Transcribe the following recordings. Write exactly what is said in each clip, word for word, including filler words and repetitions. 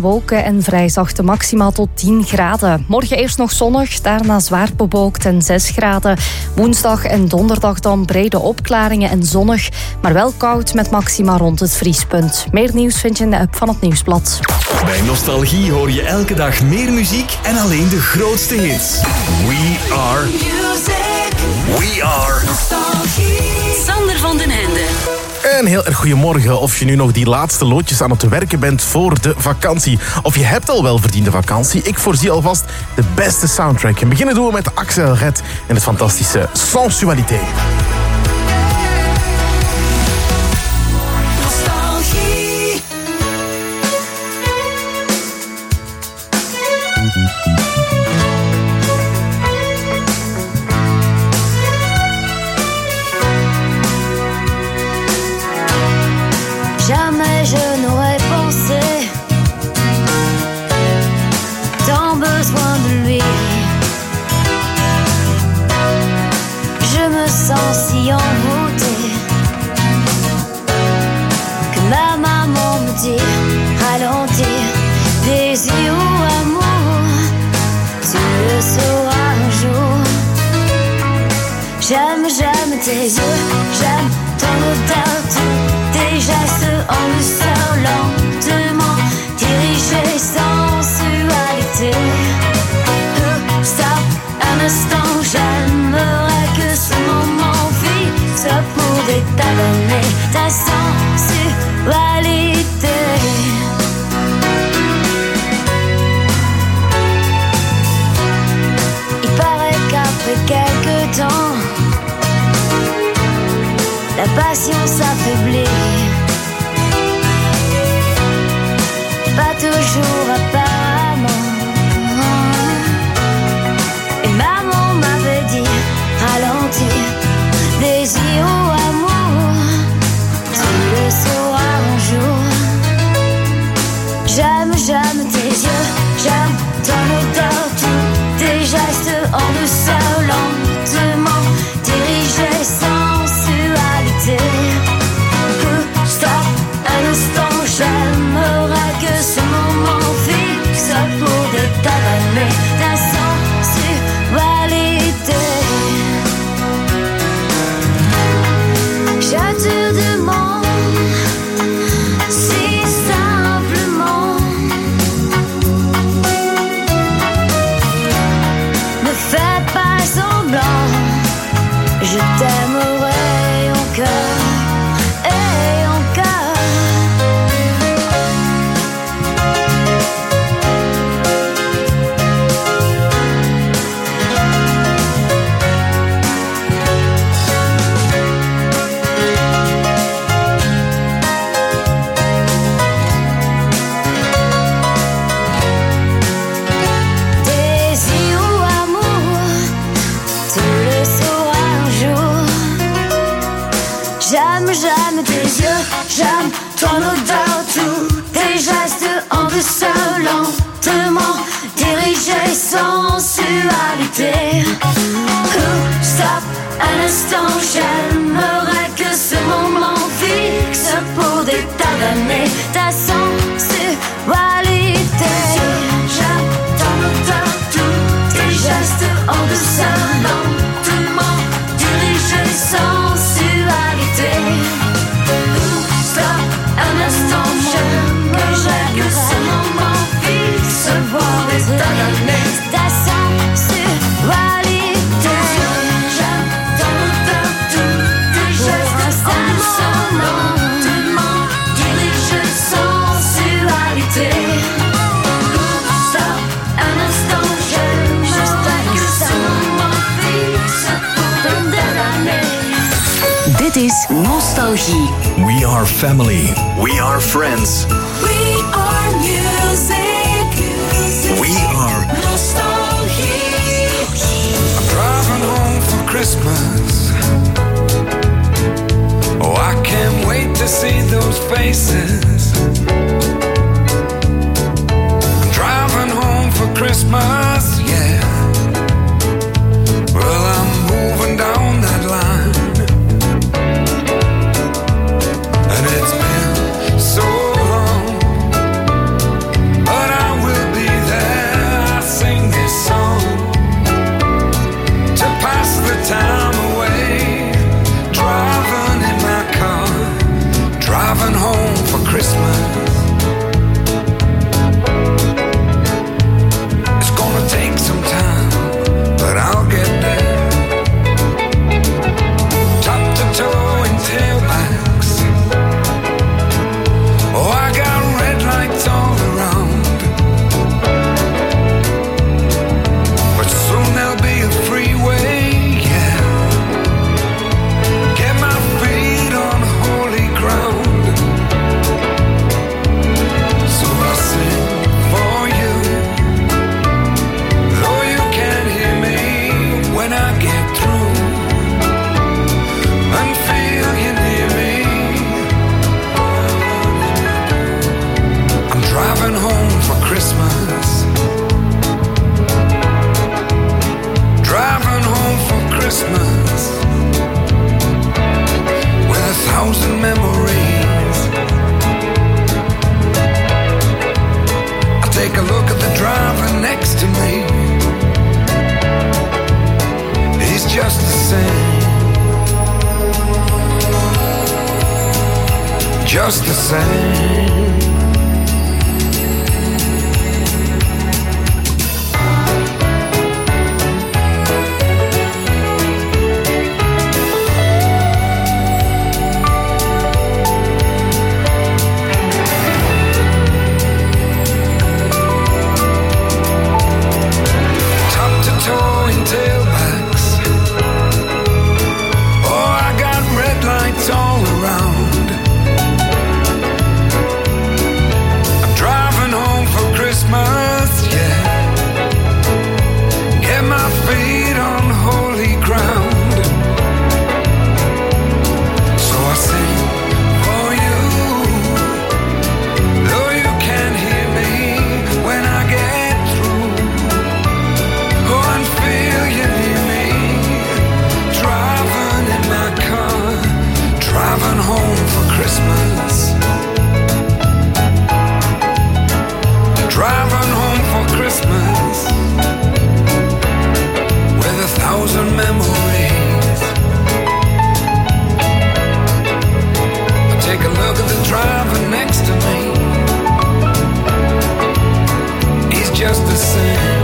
wolken en vrij zachte maxima tot tien graden. Morgen eerst nog zonnig, daarna zwaar bewolkt en zes graden. Woensdag en donderdag dan brede opklaringen en zonnig, maar wel koud met maxima rond het vriespunt. Meer nieuws vind je in de app van het Nieuwsblad. Bij Nostalgie hoor je elke dag meer muziek en alleen de grootste hits. We are music. We are Nostalgie. Sander van den Ende. Een heel erg goedemorgen. Of je nu nog die laatste loodjes aan het werken bent voor de vakantie. Of je hebt al wel verdiende vakantie. Ik voorzie alvast de beste soundtrack. En beginnen doen we met Axel Red en het fantastische Sensualité. Nostalgie. Jamais je n'aurais pensé tant besoin de lui. Je me sens si envoûtée que ma maman me dit ralentir, désir ou amour, tu le sauras un jour. J'aime, j'aime tes yeux, j'aime ton odeur, tes gestes en douceur, lentement dirigés, sensualité. Euh, stop, un instant, j'aimerais que ce moment fixe pour détalonner ta sensualité. Il paraît qu'après quelques temps, la passion s'affaiblit. Pas toujours apparemment. Et maman m'avait dit ralentir, désir ou amour, tu le sauras un jour. J'aime, j'aime tes yeux, j'aime ton odeur, tous tes gestes en douceur, lentement dirigés, sensualité. Stop, un instant, j'aimerais que ce moment fixe pour détaler ta sensualité. Je te demande si simplement, ne fais pas semblant, je t'aimerai encore et encore. Désir ou amour, tu le sauras un jour. J'aime, j'aime tes yeux, j'aime ton odeur, tous tes gestes en douceur, lentement dirigés, sensualité. Ooh, stop, un instant, j'aimerais que ce moment fixe pour détaler ta sensualité. J'aime ton odeur, tous tes gestes en douceur, lentement dirigés, sensualité. Stop, un instant, j'aimerais que ce moment fixe pour détaler ta sensualité. J'aime ton odeur, tous tes gestes en douceur, lentement dirigés, sensualité. Stop, un instant, j'aimerais que ce moment fixe pour détaler. Dit is Nostalgie. We are family. We are friends. We are music. We are Nostalgie. I'm driving home for Christmas. Oh, I can't wait to see those faces. I'm driving home for Christmas, yeah. Well, I'm moving down that line. And it's been so long just the same. All around, I'm driving home for Christmas, yeah. Get my feet on holy ground. So I sing for you, though you can't hear me when I get through. Go and feel you near me, driving in my car, driving home for Christmas. Driving home for Christmas with a thousand memories. I take a look at the driver next to me. He's just the same.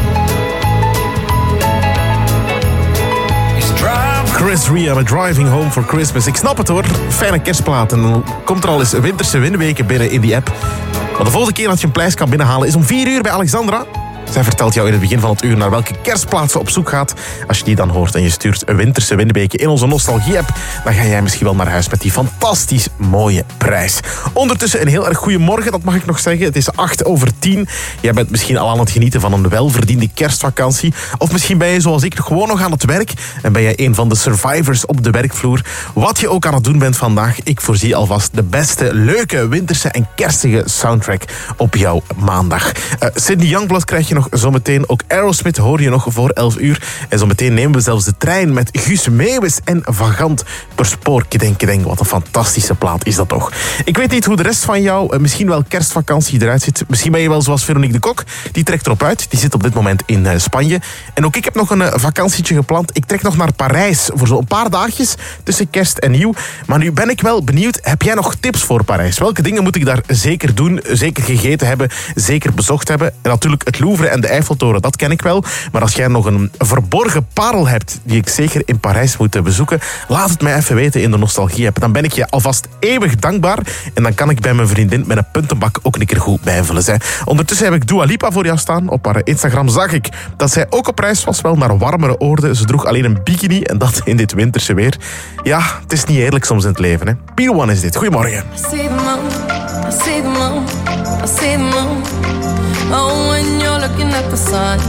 He's driving. Chris Rea met Driving Home for Christmas. Ik snap het hoor, fijne kerstplaat. En dan komt er al eens winterse winweken binnen in die app. Maar de volgende keer dat je een prijs kan binnenhalen is om vier uur bij Alexandra. Zij vertelt jou in het begin van het uur naar welke kerstplaats ze op zoek gaat. Als je die dan hoort en je stuurt een winterse windbeken in onze nostalgie-app, dan ga jij misschien wel naar huis met die fantastisch mooie prijs. Ondertussen een heel erg goede morgen, dat mag ik nog zeggen. Het is acht over tien. Jij bent misschien al aan het genieten van een welverdiende kerstvakantie. Of misschien ben je zoals ik gewoon nog aan het werk en ben jij een van de survivors op de werkvloer. Wat je ook aan het doen bent vandaag, ik voorzie alvast de beste, leuke, winterse en kerstige soundtrack op jouw maandag. Uh, Cindy Youngblood krijg je nog zometeen. Ook Aerosmith hoor je nog voor elf uur. En zometeen nemen we zelfs de trein met Guus Meeuwis en Van Gant per spoor. Kedenk, kedenk, wat een fantastische plaat is dat toch. Ik weet niet hoe de rest van jou uh, misschien wel kerstvakantie eruit ziet. Misschien ben je wel zoals Veronique de Kok. Die trekt erop uit. Die zit op dit moment in uh, Spanje. En ook ik heb nog een uh, vakantietje gepland. Ik trek nog naar Parijs voor zo'n paar dagjes tussen kerst en nieuw. Maar nu ben ik wel benieuwd. Heb jij nog tips voor Parijs? Welke dingen moet ik daar zeker doen? Zeker gegeten hebben? Zeker bezocht hebben? En natuurlijk het Louvre en de Eiffeltoren, dat ken ik wel. Maar als jij nog een verborgen parel hebt die ik zeker in Parijs moet bezoeken, laat het mij even weten in de nostalgie-app. Dan ben ik je alvast eeuwig dankbaar. En dan kan ik bij mijn vriendin met een puntenbak ook een keer goed bijvullen. Hè. Ondertussen heb ik Dua Lipa voor jou staan. Op haar Instagram zag ik dat zij ook op reis was, wel naar warmere oorden. Ze droeg alleen een bikini en dat in dit winterse weer. Ja, het is niet eerlijk soms in het leven. Hè. P one is dit. Goedemorgen. I see the moon, I see the moon, I see the moon. Oh, when you're looking at the sun.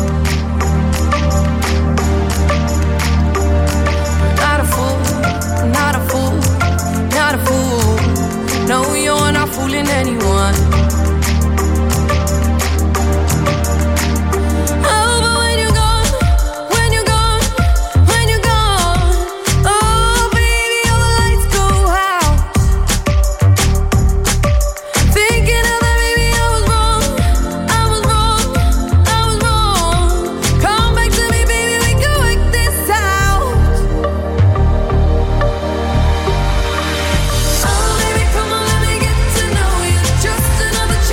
Not a fool, not a fool, not a fool. No, you're not fooling anyone. Oh, but when you're gone, when you're gone, when you're gone. Oh, baby, all the lights go out. Thinking of that, baby, I was wrong. I was wrong, I was wrong. Come back to me, baby, we can work this out. Oh, baby, come on, let me get to know you. Just another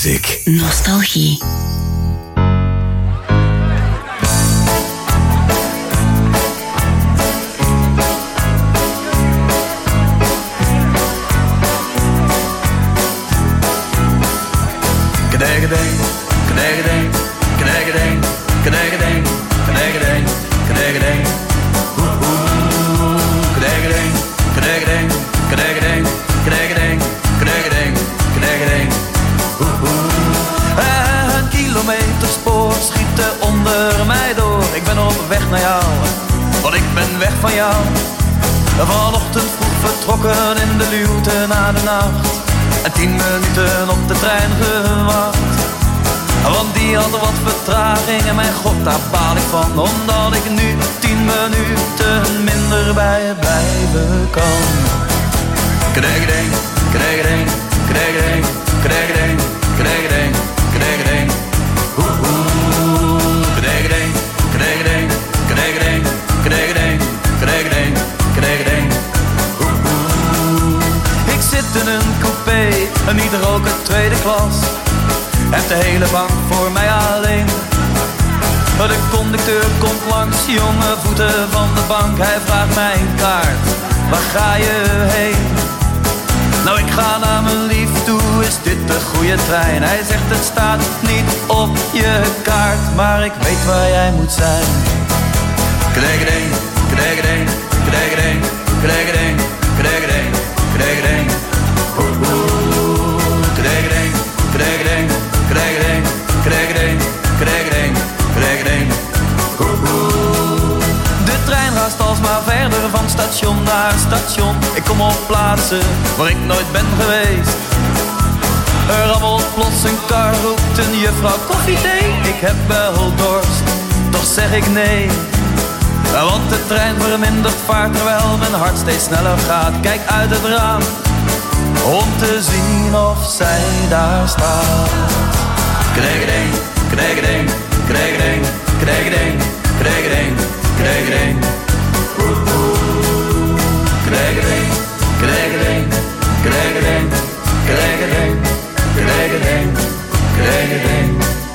Music. Nostalgie. Knegedeng, knegedeng, knegedeng, knegedeng, knegedeng, knegedeng. Knegedeng, knegedeng, knegedeng, knegedeng, knegedeng, knegedeng. Een kilometer spoor schieten onder mij door. Ik ben op weg naar jou, want ik ben weg van jou. Vanochtend vroeg vertrokken in de luwte na de nacht. En tien minuten op de trein gewacht. Want die had wat vertraging en mijn god, daar baal ik van. Omdat ik nu tien minuten minder bij je blijven kan. Knegedeng, knegedeng, knegedeng, knegedeng, knegedeng, knegedeng. Knegedeng, knegedeng, knegedeng, knegedeng, knegedeng, knegedeng. Ik zit in een coupé, niet roken tweede klas. Heb de hele bank voor mij alleen. De conducteur komt langs, jonge voeten van de bank. Hij vraagt mij een kaart, waar ga je heen? Nou, ik ga naar mijn lief toe, is dit de goede trein? Hij zegt het staat niet op je kaart, maar ik weet waar jij moet zijn. Knegedeng, knegedeng, knegedeng, knegedeng, knegedeng, knegedeng. Knegedeng, knegedeng, knegedeng, knegedeng, knegedeng, knegedeng. De trein raast alsmaar verder van station naar station. Ik kom op plaatsen waar ik nooit ben geweest. Er rammelt plots een kar, roept een juffrouw koffie, thee. Ik heb wel dorst, toch zeg ik nee. Want de trein vermindert vaart terwijl mijn hart steeds sneller gaat. Kijk uit het raam om te zien of zij daar staat. Knegedeng, knegedeng, knegedeng, knegedeng, knegedeng, knegedeng. Knegedeng, knegedeng, knegedeng, knegedeng, knegedeng, knegedeng.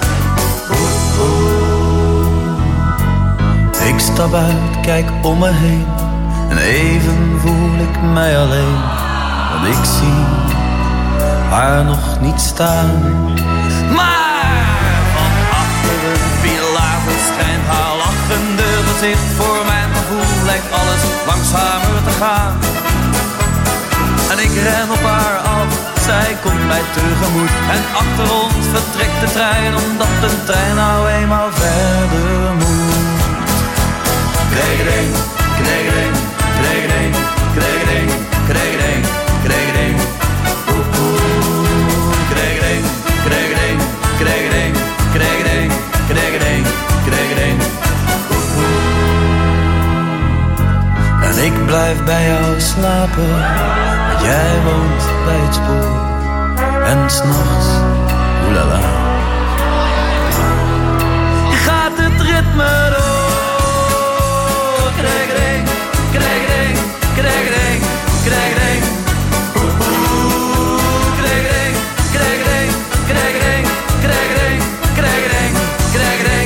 Ik stap uit, kijk om me heen en even voel ik mij alleen. Want ik zie haar nog niet staan. Maar van achter een pilaar verschijnt haar lachende gezicht. Voor mijn gevoel lijkt alles langzamer te gaan. En ik ren op haar af, zij komt mij tegemoet. En achter ons vertrekt de trein, omdat de trein nou eenmaal verder moet. Knegedeng, knegedeng, knegedeng, knegedeng, knegedeng, knegedeng. Knegedeng, knegedeng, knegedeng, knegedeng, knegedeng, knegedeng. En ik blijf bij jou slapen, want jij woont bij het spoor. En 's nachts, oelala, gaat het ritme door. Knegedeng, knegedeng, knegedeng, knegedeng. Knegedeng, knegedeng, knegedeng, knegedeng, knegedeng, knegedeng.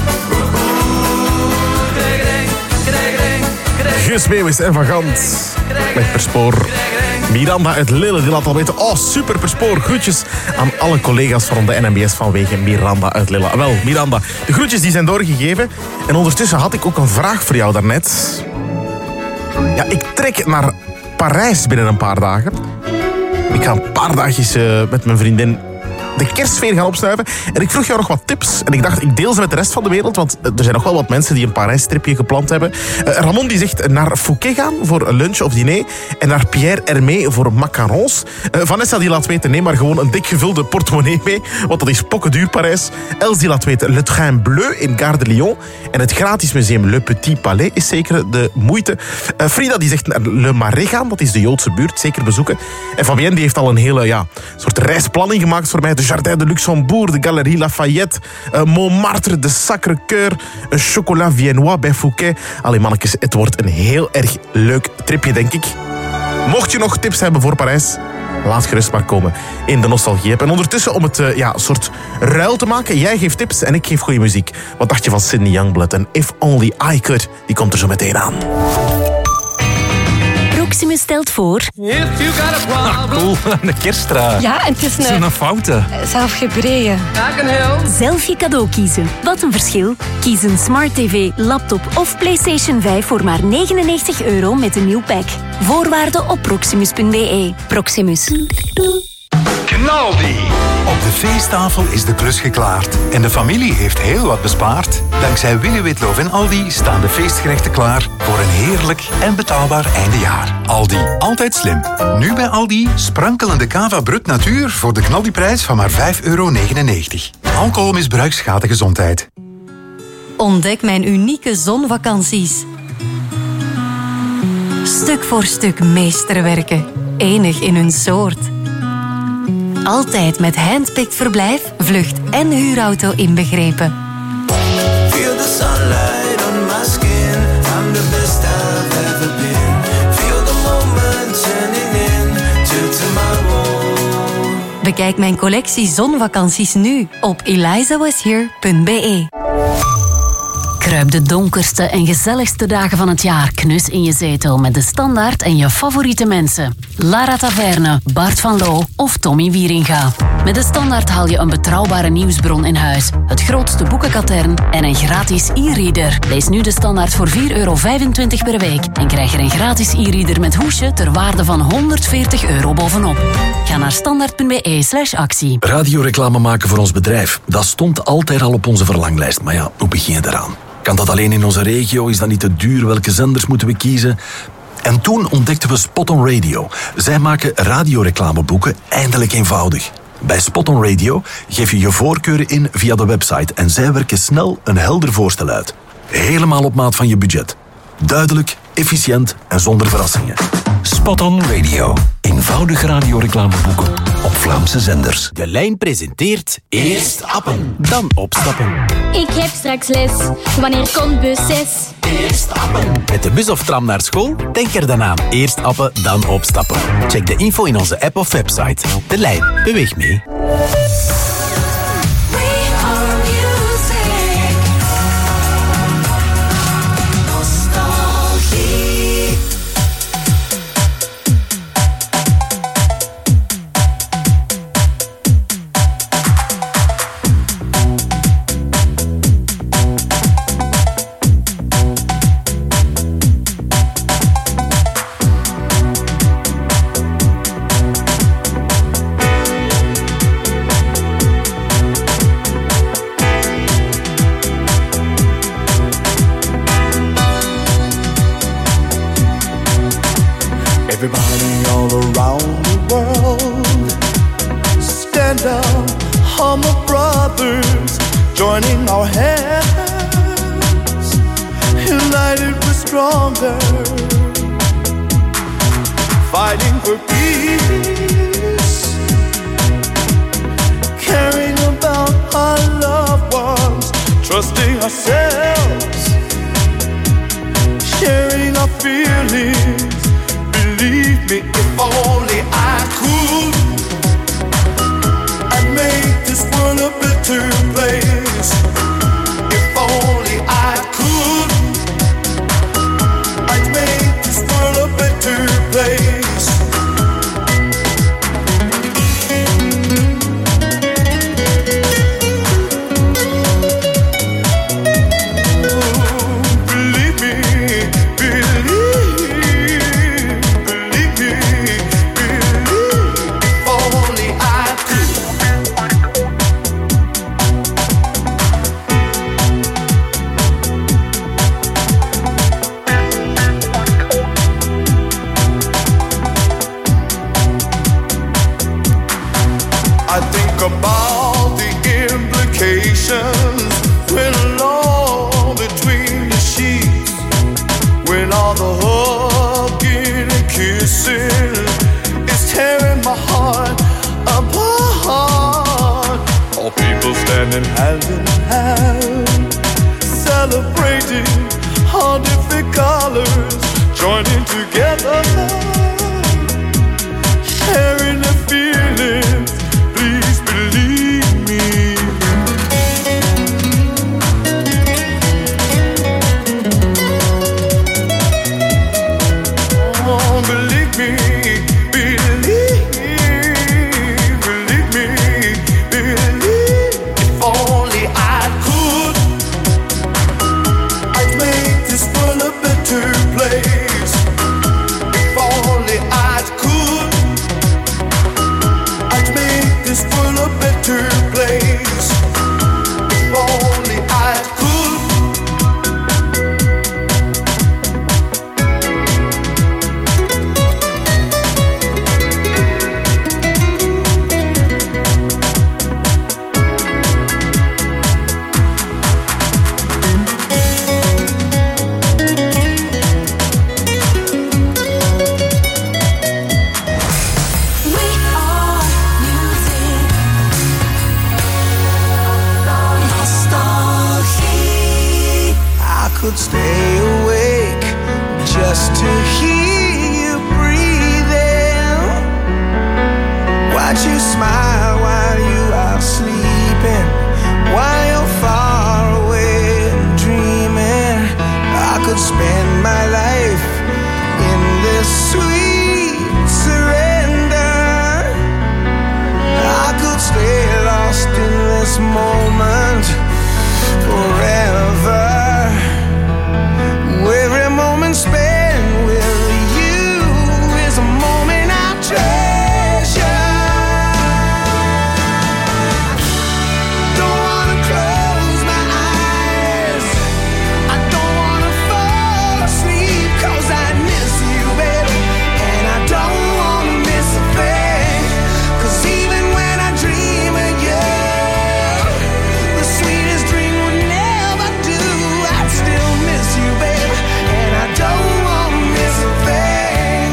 Knegedeng, knegedeng, knegedeng. Guus Meeuwis en Van Gant met Per Spoor. Miranda uit Lille, die laat al weten, oh super Per Spoor. Groetjes aan alle collega's van de N M B S vanwege Miranda uit Lille. Wel, Miranda, de groetjes die zijn doorgegeven. En ondertussen had ik ook een vraag voor jou daarnet. Ja, ik trek naar Parijs binnen een paar dagen. Ik ga een paar dagjes uh, met mijn vriendin de kerstsfeer gaan opsnuiven. En ik vroeg jou nog wat tips. En ik dacht, ik deel ze met de rest van de wereld. Want er zijn nog wel wat mensen die een Parijs-tripje gepland hebben. Uh, Ramon die zegt naar Fouquet gaan voor lunch of diner. En naar Pierre Hermé voor macarons. Uh, Vanessa die laat weten, nee, maar gewoon een dik gevulde portemonnee mee. Want dat is pokkenduur Parijs. Els die laat weten, Le Train Bleu in Gare de Lyon. En het gratis museum Le Petit Palais is zeker de moeite. Uh, Frida die zegt naar Le Marais gaan. Dat is de Joodse buurt. Zeker bezoeken. En Fabienne die heeft al een hele ja, soort reisplanning gemaakt voor mij. De Jardin de Luxembourg, de Galerie Lafayette, uh, Montmartre, de Sacré-Cœur, een chocolat viennois bij Fouquet. Allee mannetjes, het wordt een heel erg leuk tripje, denk ik. Mocht je nog tips hebben voor Parijs, laat gerust maar komen in de Nostalgie-app. En ondertussen om het uh, ja, soort ruil te maken, jij geeft tips en ik geef goede muziek. Wat dacht je van Sydney Youngblood en If Only I Could? Die komt er zo meteen aan. Proximus stelt voor... Ah, cool, een kerstdraad. Ja, en het is een... Zo'n fouten. Zelf gebreien. Zelf je cadeau kiezen. Wat een verschil. Kies een Smart T V, laptop of PlayStation vijf voor maar negenennegentig euro met een nieuw pack. Voorwaarden op proximus punt b e. Proximus. Knaldi. Op de feesttafel is de klus geklaard en de familie heeft heel wat bespaard. Dankzij Willy Witloof en Aldi staan de feestgerechten klaar voor een heerlijk en betaalbaar eindejaar. Aldi, altijd slim. Nu bij Aldi sprankelende Cava Brut Natuur voor de knaldiprijs van maar vijf euro negenennegentig. Alcoholmisbruik schaadt de gezondheid. Ontdek mijn unieke zonvakanties. Stuk voor stuk meesterwerken. Enig in hun soort. Altijd met handpicked verblijf, vlucht en huurauto inbegrepen. Feel the sunlight on my skin. I'm the best I've ever been. Feel the moment turning into tomorrow. Bekijk mijn collectie zonvakanties nu op eliza was here punt b e. Kruip de donkerste en gezelligste dagen van het jaar knus in je zetel met de Standaard en je favoriete mensen. Lara Taverne, Bart van Loo of Tommy Wieringa. Met de Standaard haal je een betrouwbare nieuwsbron in huis, het grootste boekenkatern en een gratis e-reader. Lees nu de Standaard voor vier euro vijfentwintig per week en krijg er een gratis e-reader met hoesje ter waarde van honderdveertig euro bovenop. Ga naar standaard punt b e slash actie. Radioreclame maken voor ons bedrijf, dat stond altijd al op onze verlanglijst. Maar ja, hoe begin je eraan? Kan dat alleen in onze regio? Is dat niet te duur? Welke zenders moeten we kiezen? En toen ontdekten we Spot on Radio. Zij maken radioreclameboeken eindelijk eenvoudig. Bij Spot on Radio geef je je voorkeuren in via de website en zij werken snel een helder voorstel uit. Helemaal op maat van je budget. Duidelijk, efficiënt en zonder verrassingen. Spot on Radio. Eenvoudig radioreclameboeken op Vlaamse zenders. De Lijn presenteert Eerst Appen, dan Opstappen. Ik heb straks les. Wanneer komt bus zes? Eerst Appen. Met de bus of tram naar school? Denk er dan aan. Eerst Appen, dan Opstappen. Check de info in onze app of website. De Lijn, beweeg mee. Everybody all around the world, stand up, humble brothers, joining our hands, united we're stronger, fighting for peace, caring about our loved ones, trusting ourselves, sharing our feelings. Believe me, if only I could, I'd make this world a better place. If only I could, I'd make this world a better place. Believe me, believe. I think about the implications when alone between the sheets, when all the hugging and kissing is tearing my heart apart. All people standing hand in hand, celebrating all different colors, joining together, sharing the watch you smile while you are sleeping, while you're far away and dreaming. I could spend my life in this sweet surrender. I could stay lost in this moment forever. Every moment spent with you is a moment I treasure. Don't wanna close my eyes, I don't wanna fall asleep, 'cause I miss you, baby, and I don't wanna miss a thing. 'Cause even when I dream of you, the sweetest dream would never do. I'd still miss you, baby, and I don't wanna miss a thing.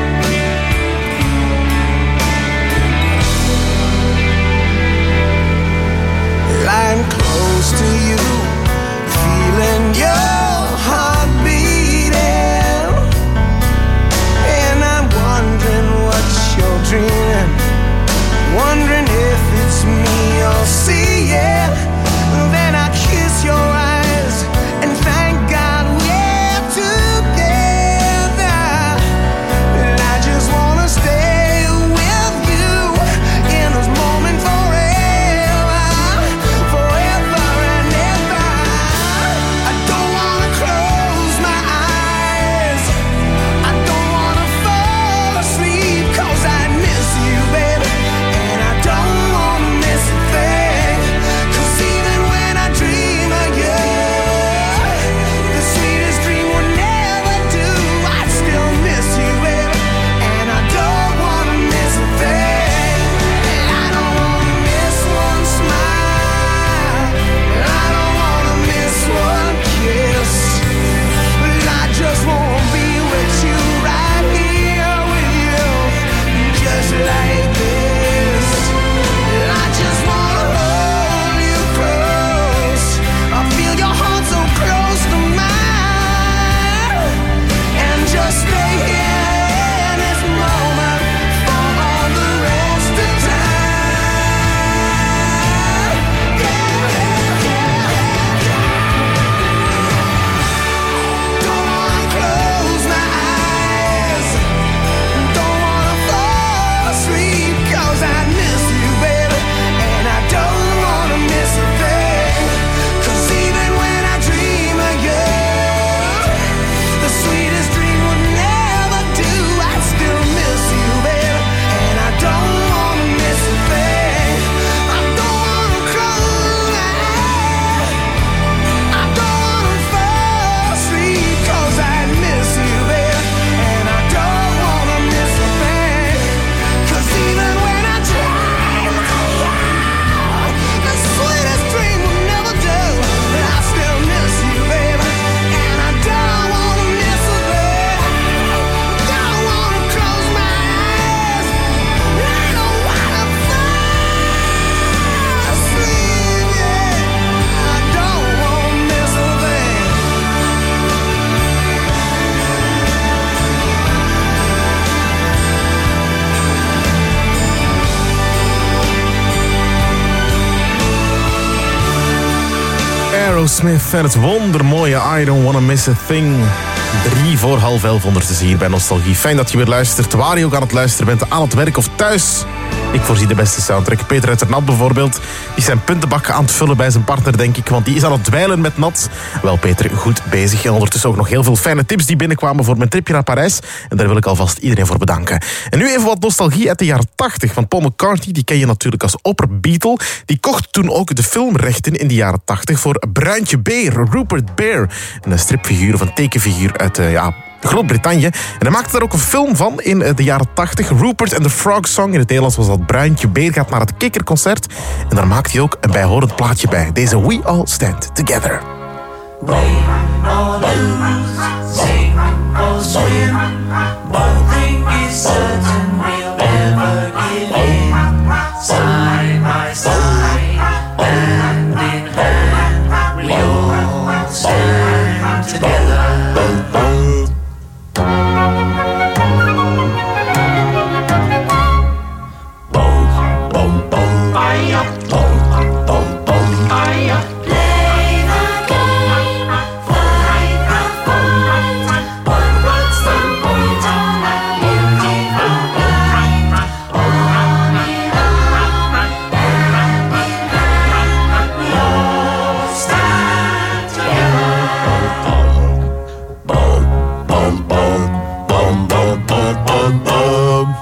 Lying close to you, feeling your heart beating, and I'm wondering what you're dreaming, wondering if it's me you're seeing. Then I kiss your eyes and thank God we're together. And I just wanna stay with you in this moment forever, forever and ever. I don't wanna close my eyes, I don't wanna fall asleep, 'cause I miss you, baby, and I don't wanna miss a thing. 'Cause even when I dream of you, the sweetest dream will never do. I still miss you, baby, and I don't wanna miss a thing. I don't wanna miss one smile, I don't wanna miss one kiss. I just wanna be with you, right here with you, just like this. I just wanna hold you close, I feel your heart so close to mine, and just stay here in this moment for all the rest of time. Don't wanna close my eyes, don't wanna fall asleep, 'cause I miss you, baby, and I don't wanna miss a thing. 'Cause even when I dream of you, the sweetest dream would never do. I still miss you, baby, and I don't wanna miss a thing. I don't wanna close my eyes, I don't wanna fall asleep, 'cause I miss you, baby, and I don't wanna miss a thing. 'Cause even when I dream of you, the sweetest dream will never do. I still miss you, baby, and I don't wanna miss a thing. Don't wanna close my eyes, I don't wanna fall asleep, yeah. I don't wanna miss a thing. Aerosmith en het wondermooie I Don't Wanna Miss a Thing. Drie voor half elf ondertussen hier bij Nostalgie. Fijn dat je weer luistert, waar je ook aan het luisteren bent, aan het werk of thuis. Ik voorzie de beste soundtrack. Peter uit Nat bijvoorbeeld, die zijn puntenbak aan het vullen bij zijn partner, denk ik, want die is aan het dweilen met Nat. Wel, Peter, goed bezig. En ondertussen ook nog heel veel fijne tips die binnenkwamen voor mijn tripje naar Parijs. En daar wil ik alvast iedereen voor bedanken. En nu even wat nostalgie uit de jaren tachtig. Van Paul McCartney, die ken je natuurlijk als opper-Beatle. Die kocht toen ook de filmrechten in de jaren tachtig voor Bruintje Beer, Rupert Bear. Een stripfiguur of een tekenfiguur uit, uh, ja... Groot-Brittannië. En hij maakte daar ook een film van in de jaren tachtig. Rupert and the Frog Song. In het Nederlands was dat Bruintje Beer gaat naar het Kikkerconcert. En daar maakt hij ook een bijhorend plaatje bij. Deze We All Stand Together. Win or lose, sink or swim, one thing is certain, we'll never give in. Side by side, hand in hand, we all stand together. Both Home.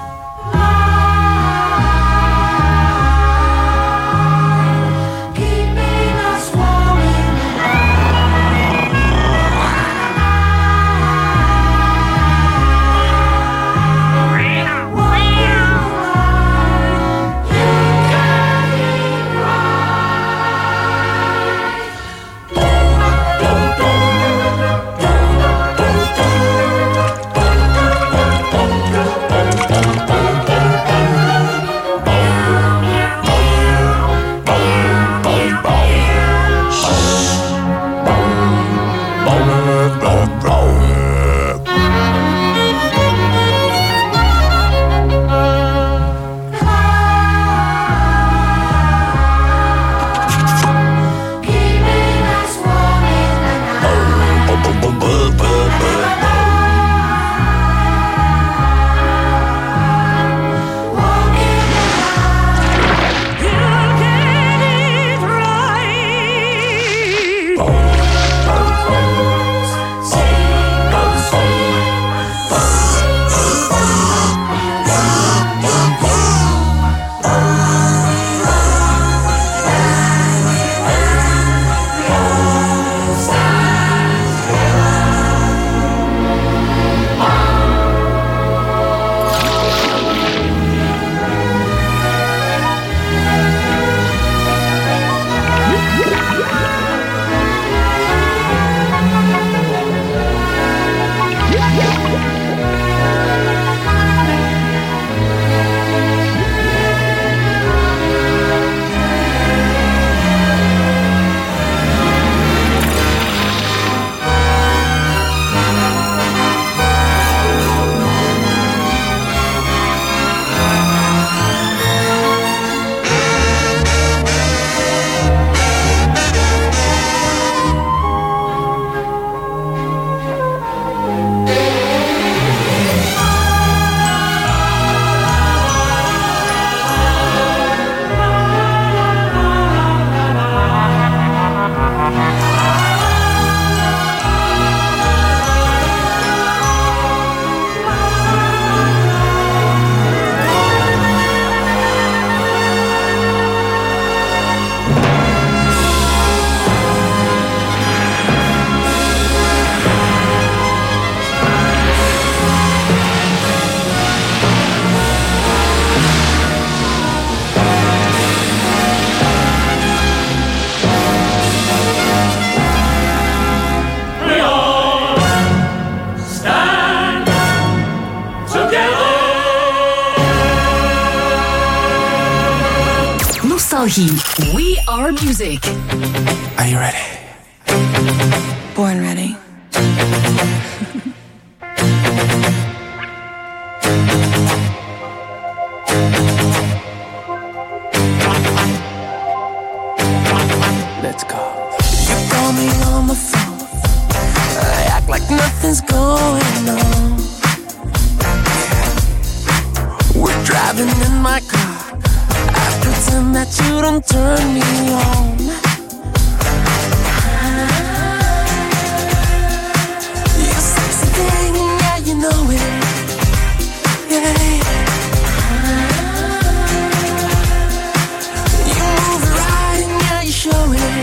Nostalgie. We are music. Are you ready? Born ready. Let's go. You call me on the phone. I act like nothing's going on. We're driving in my car. I pretend that you don't turn me on. You sexy thing, yeah, you know it. Yeah. You move it right, yeah, you show it.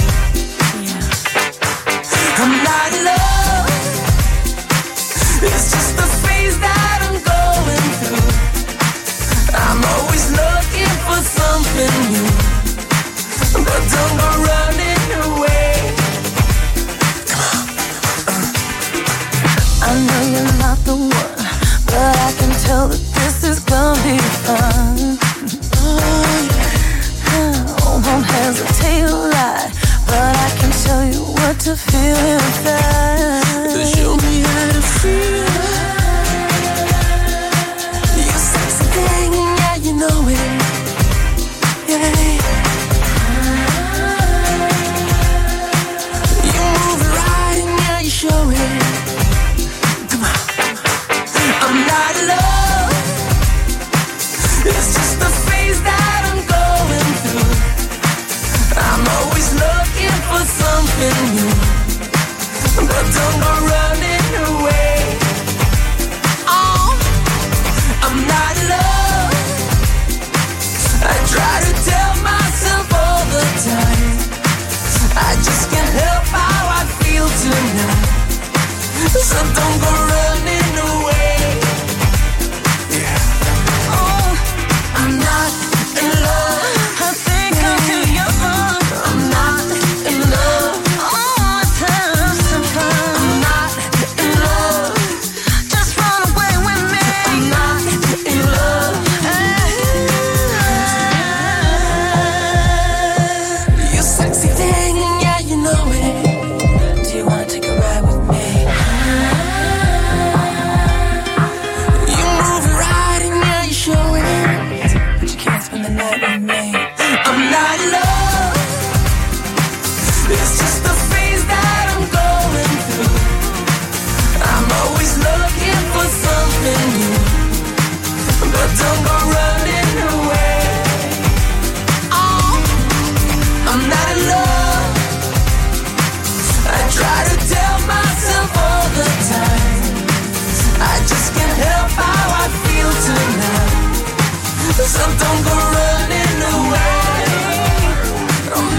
I'm not in love. It's just the phase that I'm going through. I'm always looking for something new, but don't go running away. Come on. Uh. I know you're not the one, but I can tell that this is gonna be fun. Oh, yeah. I won't hesitate to lie, but I can tell you what to feel inside. Show me how to feel. You sexy thing, yeah, you know it. Yeah. You move it right, and yeah, you show it. Come on. I'm not in love. It's just the phase that I'm going through. I'm always looking for something new, but don't go running away. Oh, I'm not so don't go running away. I'm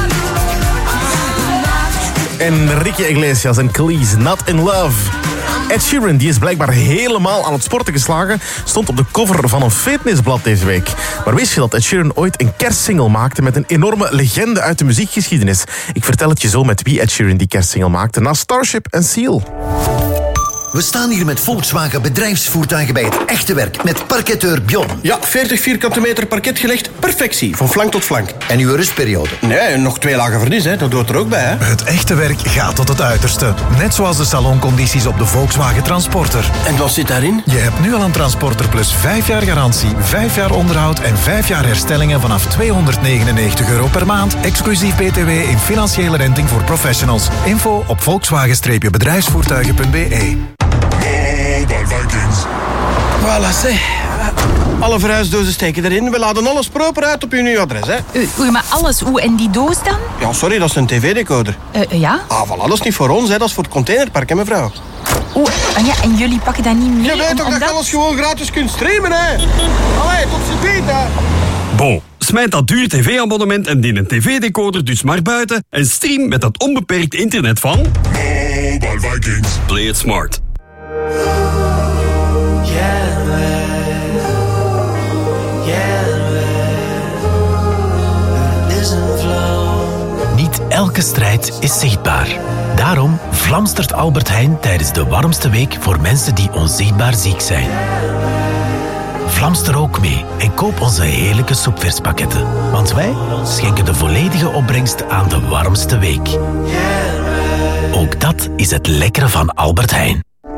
not, En Ricky Iglesias en Khalees, Not in Love. Ed Sheeran, die is blijkbaar helemaal aan het sporten geslagen, stond op de cover van een fitnessblad deze week. Maar wist je dat Ed Sheeran ooit een kerstsingle maakte met een enorme legende uit de muziekgeschiedenis? Ik vertel het je zo met wie Ed Sheeran die kerstsingle maakte, na Starship en Seal. We staan hier met Volkswagen bedrijfsvoertuigen bij het echte werk. Met parketeur Bjorn. Ja, veertig vierkante meter parket gelegd. Perfectie, van flank tot flank. En uw rustperiode? Nee, nog twee lagen vernis, hè. Dat hoort er ook bij, hè. Het echte werk gaat tot het uiterste. Net zoals de saloncondities op de Volkswagen Transporter. En wat zit daarin? Je hebt nu al een Transporter Plus vijf jaar garantie, vijf jaar onderhoud en vijf jaar herstellingen vanaf tweehonderdnegenennegentig euro per maand. Exclusief B T W in financiële renting voor professionals. Info op volkswagen-bedrijfsvoertuigen punt b e. Voilà, zeg. Alle verhuisdozen steken erin. We laden alles proper uit op uw nieuw adres, hè. Uh, oei, maar alles, hoe en die doos dan? Ja, sorry, dat is een tv-decoder. Uh, ja? Ah, voilà, dat is niet voor ons, hè. Dat is voor het containerpark, hè, mevrouw. Oeh, en, ja, en jullie pakken dat niet mee? Je weet om, toch om dat je dat... alles gewoon gratis kunt streamen, hè. Allee, tot ziens, hè. Bon, smijt dat duur tv-abonnement en die een tv-decoder dus maar buiten en stream met dat onbeperkt internet van... Mobile Vikings. Play it smart. Niet elke strijd is zichtbaar. Daarom vlamstert Albert Heijn tijdens de warmste week voor mensen die onzichtbaar ziek zijn. Vlamster ook mee en koop onze heerlijke soepverspakketten. Want wij schenken de volledige opbrengst aan de warmste week. Ook dat is het lekkere van Albert Heijn.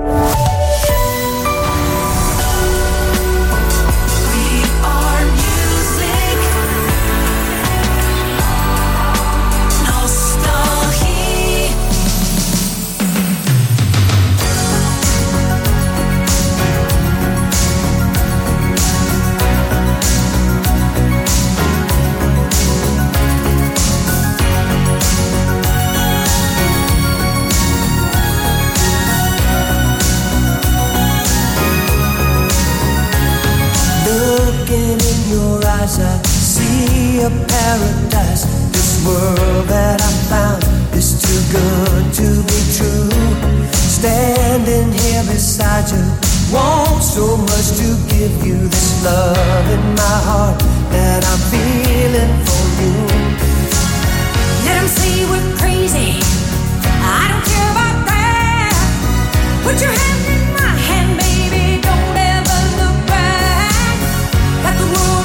I see a paradise. This world that I found is too good to be true. Standing here beside you, want so much to give you this love in my heart that I'm feeling for you. Let 'em say we're crazy. I don't care about that. Put your hand in my hand, baby. Don't ever look back. Let the world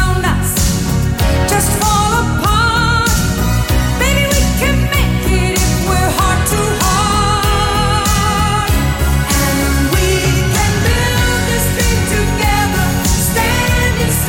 just fall apart. Baby, we can make it if we're heart to heart. And we can build this dream together, standing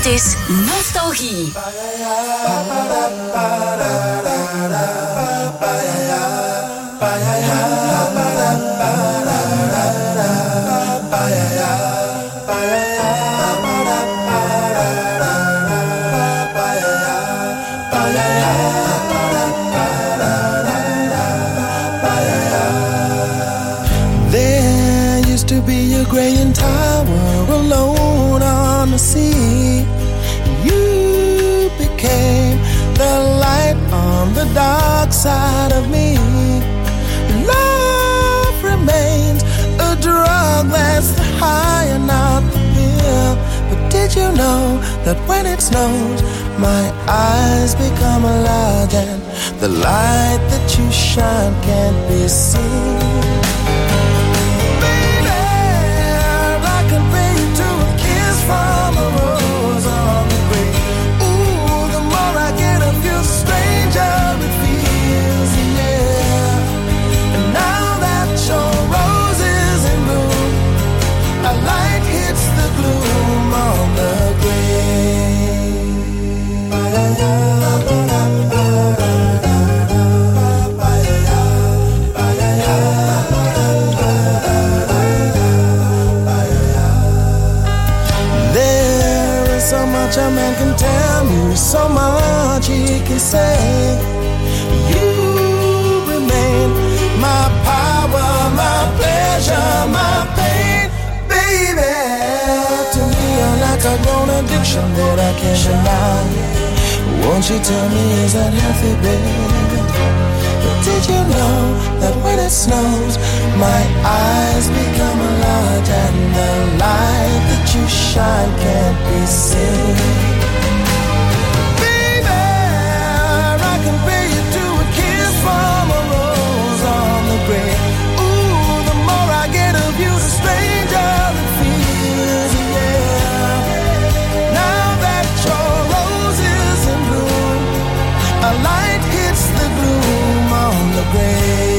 Dit is Nostalgie. There used to be a graying tower alone on the sea. You became the light on the dark side of me. Love remains a drug that's the high and not the pill. But did you know that when it snows, my eyes become large and the light that you shine can't be seen? From a rose on the grave. Ooh, the more I get of you, the stranger it feels, yeah. And now that your rose is in bloom, a light hits the gloom on the so much a man can tell me, so much he can say. You remain my power, my pleasure, my pain, baby. To me, you're like a grown addiction that I can't deny. Won't you tell me, is that healthy, baby? But did you know that when it snows, my eyes become large and the light that you shine can't be seen? Baby, I can pay you to a kiss from a rose on the grave. Ooh, the more I get of you, the stranger it feels, yeah. Now that your rose is in bloom, a light hits the gloom on the grave.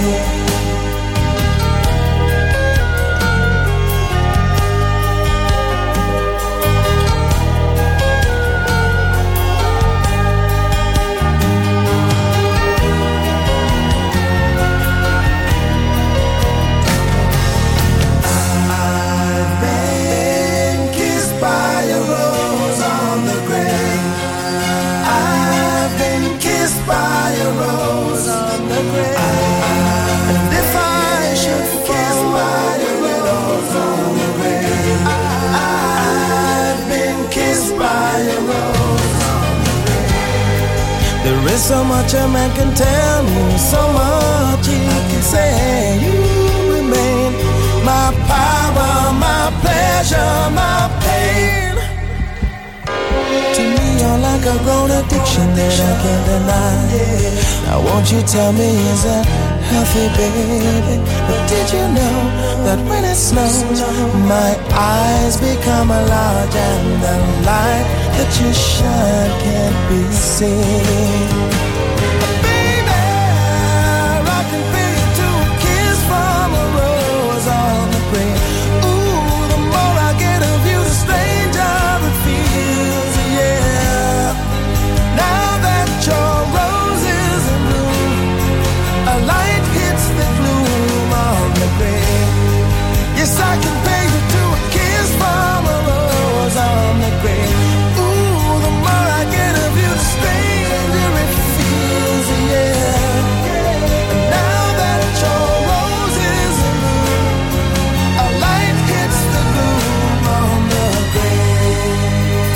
There is so much a man can tell me, so much he can say. You remain my power, my pleasure, my pain. To me, you're like a grown addiction that I can't deny. Now won't you tell me, is that healthy, baby? But did you know that when it snows, my eyes become large and the light that you shine can't be seen? Baby, I can pay you to a kiss from a rose on the grave. Ooh, the more I get of you, the stranger it feels, yeah. Now that your rose is in bloom, a light hits the gloom on the grave. Yes, I can pay you to a kiss from a rose on the grave. Ooh, the more I get of you, the stranger it feels, yeah. And now that your rose is in bloom, a light hits the gloom on the grave.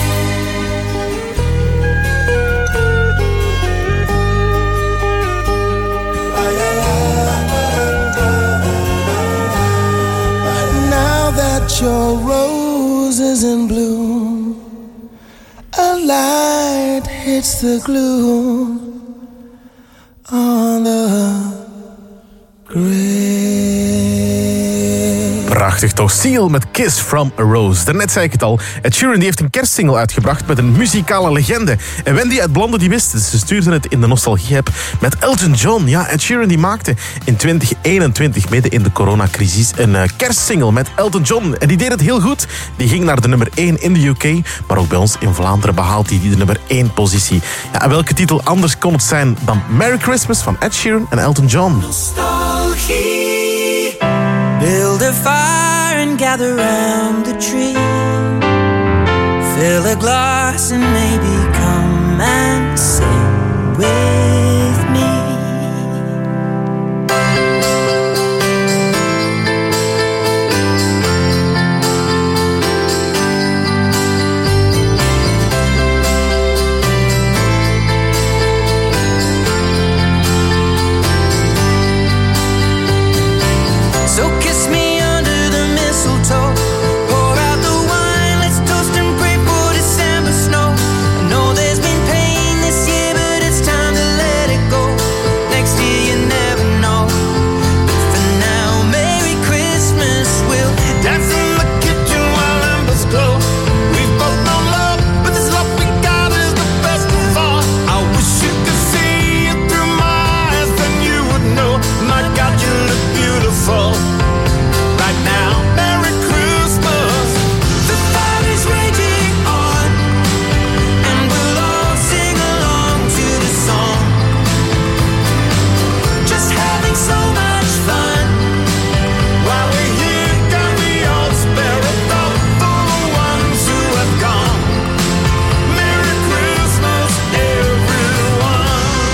Now that your rose is in bloom, a light hits the gloom on the grave. Prachtig toch? Seal met Kiss from a Rose. Daarnet zei ik het al. Ed Sheeran die heeft een kerstsingle uitgebracht met een muzikale legende. En Wendy uit Blonde die wist het. Ze stuurde het in de nostalgie-app met Elton John. Ja, Ed Sheeran die maakte in twintig eenentwintig, midden in de coronacrisis, een uh, kerstsingle met Elton John. En die deed het heel goed. Die ging naar de nummer één in de U K. Maar ook bij ons in Vlaanderen behaalt hij de nummer één positie. Ja, en welke titel anders kon het zijn dan Merry Christmas van Ed Sheeran en Elton John? Nostalgie. Build a fire and gather round the tree. Fill a glass and maybe come and sing with me. So kiss me under the mistletoe. Pour out the wine, let's toast and pray for December snow. I know there's been pain this year, but it's time to let it go. Next year you never know. But for now, Merry Christmas. We'll dance in the kitchen while embers glow. We've both known love, but this love we got is the best of all. I wish you could see it through my eyes, then you would know. My God, you look beautiful. Right now, Merry Christmas. The fire is raging on, and we'll all sing along to the song. Just having so much fun. While we're here, can we all spare a thought for the ones who have gone? Merry Christmas, everyone.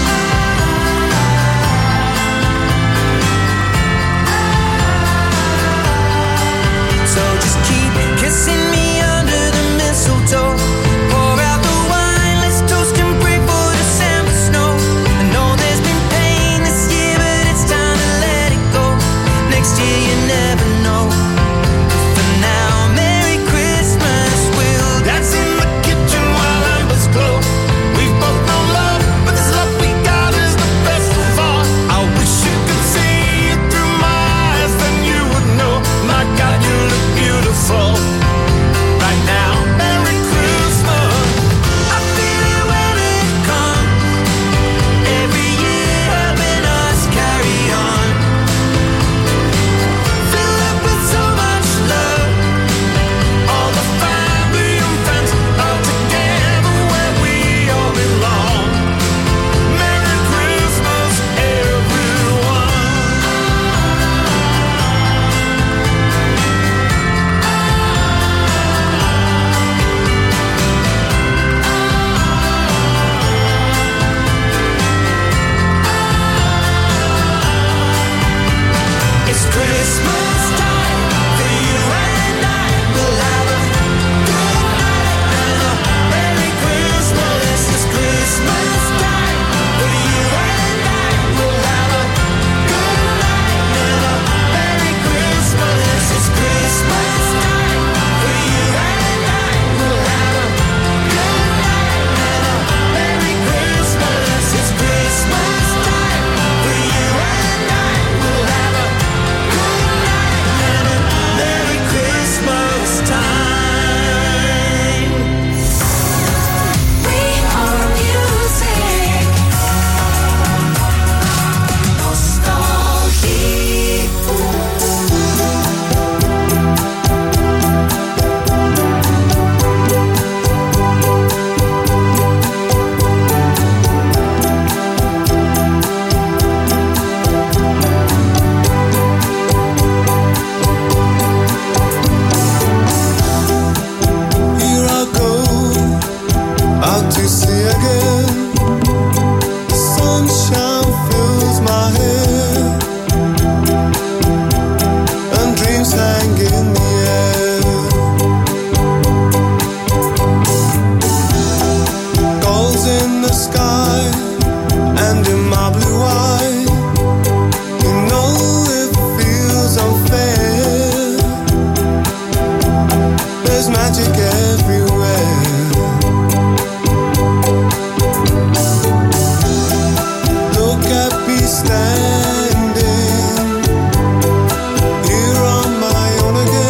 So just keep kissing me under the mistletoe. Pour out the wine, let's toast and pray for December snow. I know there's been pain this year, but it's time to let it go. Next year you never know. For now, Merry Christmas. We'll dance in the kitchen while embers glow. We've both known love, but this love we got is the best of all. I wish you could see it through my eyes, then you would know. My God, you look beautiful. Right now, Merry Christmas. I feel it when it comes. Every year helping us carry on. Fill up with so much love. All the family and friends are together where we all belong. Merry Christmas, everyone. It's Christmas time for you and I. We'll have a good night and a Merry Christmas. It's Christmas time for you and I. We'll have a good night and a Merry Christmas. It's Christmas time for you and I. We'll have a good night and a Merry Christmas. It's Christmas time for you and I. We'll have a good night and a Merry Christmas time. We are music. Nostalgie. Here I go, out to sea again. The sunshine fills my hair, and dreams hang in the air. Gulls in the sky, and in my blue eye, you know it feels unfair. There's magic everywhere. Look at me standing here on my own again.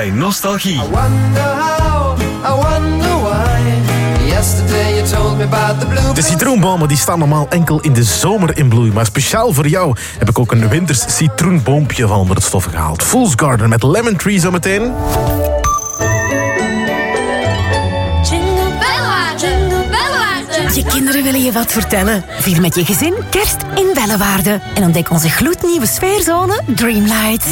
bij Nostalgie. I wonder how, I wonder why. Yesterday you told me about the blue. De citroenbomen die staan normaal enkel in de zomer in bloei. Maar speciaal voor jou heb ik ook een winters citroenboompje van onder het stof gehaald. Fool's Garden met Lemon Tree zometeen. Je kinderen willen je wat vertellen. Vier met je gezin kerst in Bellewaarde. En ontdek onze gloednieuwe sfeerzone Dreamlights.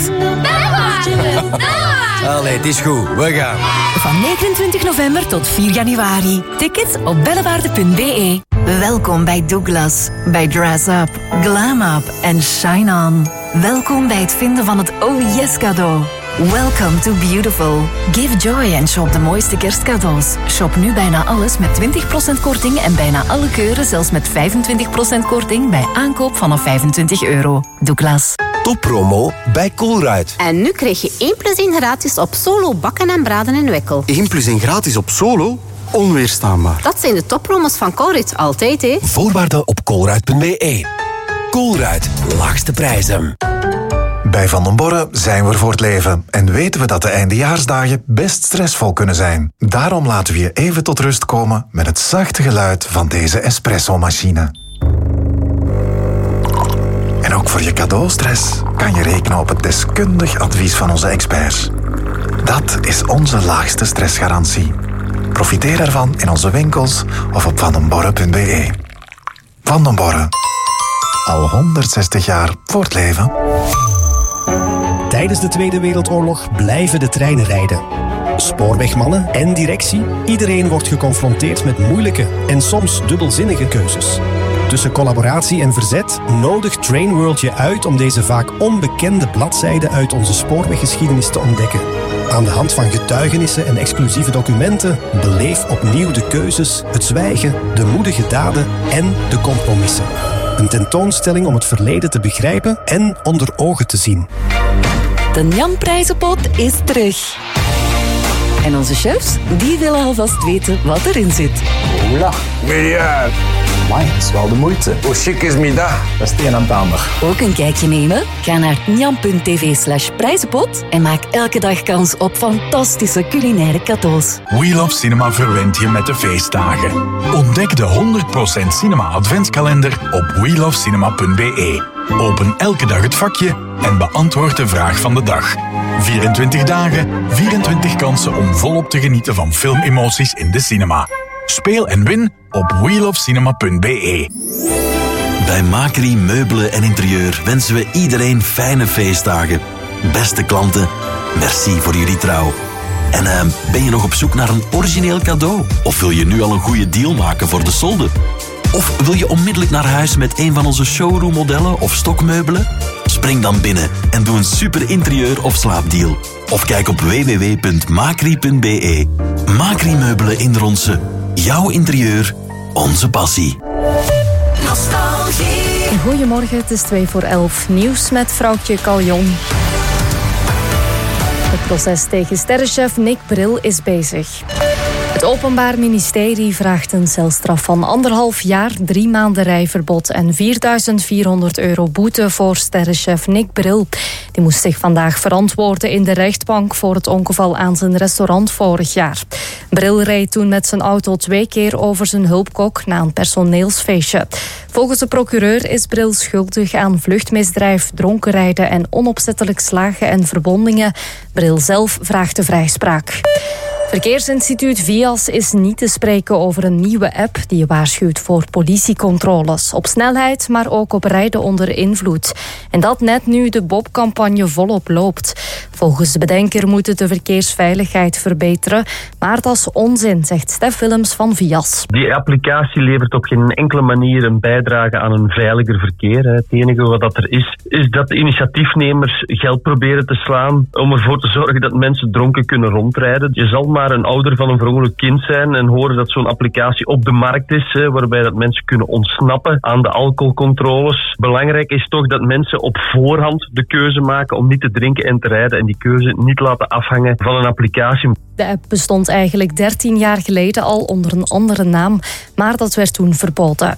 Allee, het is goed. We gaan. Van negenentwintig november tot vier januari. Tickets op bellewaarde punt b e. Welkom bij Douglas, bij Dress Up, Glam Up en Shine On. Welkom bij het vinden van het Oh Yes cadeau. Welcome to Beautiful. Give joy en shop de mooiste kerstcadeaus. Shop nu bijna alles met twintig procent korting en bijna alle keuren zelfs met vijfentwintig procent korting bij aankoop vanaf vijfentwintig euro. Douglas. Toppromo bij Colruyt. En nu krijg je één plus één gratis op Solo bakken en braden in Wekkel. één plus één gratis op Solo? Onweerstaanbaar. Dat zijn de toppromos van Colruyt, altijd hè. Voorwaarden op colruyt punt b e. Colruyt, laagste prijzen. Bij Van den Borre zijn we er voor het leven en weten we dat de eindejaarsdagen best stressvol kunnen zijn. Daarom laten we je even tot rust komen met het zachte geluid van deze espresso-machine. En ook voor je cadeaustress kan je rekenen op het deskundig advies van onze experts. Dat is onze laagste stressgarantie. Profiteer ervan in onze winkels of op van den borre punt b e. Van den Borre. Al honderdzestig jaar voor het leven. Tijdens de Tweede Wereldoorlog blijven de treinen rijden. Spoorwegmannen en directie, iedereen wordt geconfronteerd met moeilijke en soms dubbelzinnige keuzes. Tussen collaboratie en verzet nodigt Trainworld je uit om deze vaak onbekende bladzijden uit onze spoorweggeschiedenis te ontdekken. Aan de hand van getuigenissen en exclusieve documenten beleef opnieuw de keuzes, het zwijgen, de moedige daden en de compromissen. Een tentoonstelling om het verleden te begrijpen en onder ogen te zien. De Jan Prijzenpot is terug. En onze chefs, die willen alvast weten wat erin zit. Oela, miljard. Amai, dat is wel de moeite. Hoe chic is me dat? Dat is het een en het ander. Ook een kijkje nemen? Ga naar njan punt tv slash prijzenpot en maak elke dag kans op fantastische culinaire cadeaus. We Love Cinema verwent je met de feestdagen. Ontdek de honderd procent Cinema Adventskalender op we love cinema punt b e. Open elke dag het vakje en beantwoord de vraag van de dag. vierentwintig dagen, vierentwintig kansen om volop te genieten van filmemoties in de cinema. Speel en win op we love cinema punt b e. Bij Macri Meubelen en Interieur wensen we iedereen fijne feestdagen. Beste klanten, merci voor jullie trouw. En uh, ben je nog op zoek naar een origineel cadeau? Of wil je nu al een goede deal maken voor de solde? Of wil je onmiddellijk naar huis met een van onze showroommodellen of stokmeubelen? Spring dan binnen en doe een super interieur of slaapdeal. Of kijk op w w w punt macri punt b e. Macri Meubelen in Ronse. Jouw interieur, onze passie. Nostalgie. Goedemorgen, het is twee voor elf. Nieuws met vrouwtje Caljon. Het proces tegen sterrenchef Nick Bril is bezig. Het Openbaar Ministerie vraagt een celstraf van anderhalf jaar, drie maanden rijverbod en vierduizend vierhonderd euro boete voor sterrenchef Nick Bril. Die moest zich vandaag verantwoorden in de rechtbank voor het ongeval aan zijn restaurant vorig jaar. Bril reed toen met zijn auto twee keer over zijn hulpkok na een personeelsfeestje. Volgens de procureur is Bril schuldig aan vluchtmisdrijf, dronken rijden en onopzettelijk slagen en verwondingen. Bril zelf vraagt de vrijspraak. Verkeersinstituut Vias is niet te spreken over een nieuwe app die waarschuwt voor politiecontroles. Op snelheid, maar ook op rijden onder invloed. En dat net nu de Bob-campagne volop loopt. Volgens de bedenker moet het de verkeersveiligheid verbeteren. Maar dat is onzin, zegt Stef Willems van Vias. Die applicatie levert op geen enkele manier een bijdrage aan een veiliger verkeer. Het enige wat dat er is, is dat de initiatiefnemers geld proberen te slaan om ervoor te zorgen dat mensen dronken kunnen rondrijden. Je zal maar een ouder van een verongelukt kind zijn en horen dat zo'n applicatie op de markt is, waarbij dat mensen kunnen ontsnappen aan de alcoholcontroles. Belangrijk is toch dat mensen op voorhand de keuze maken om niet te drinken en te rijden en die keuze niet laten afhangen van een applicatie. De app bestond eigenlijk dertien jaar geleden al onder een andere naam, maar dat werd toen verboden.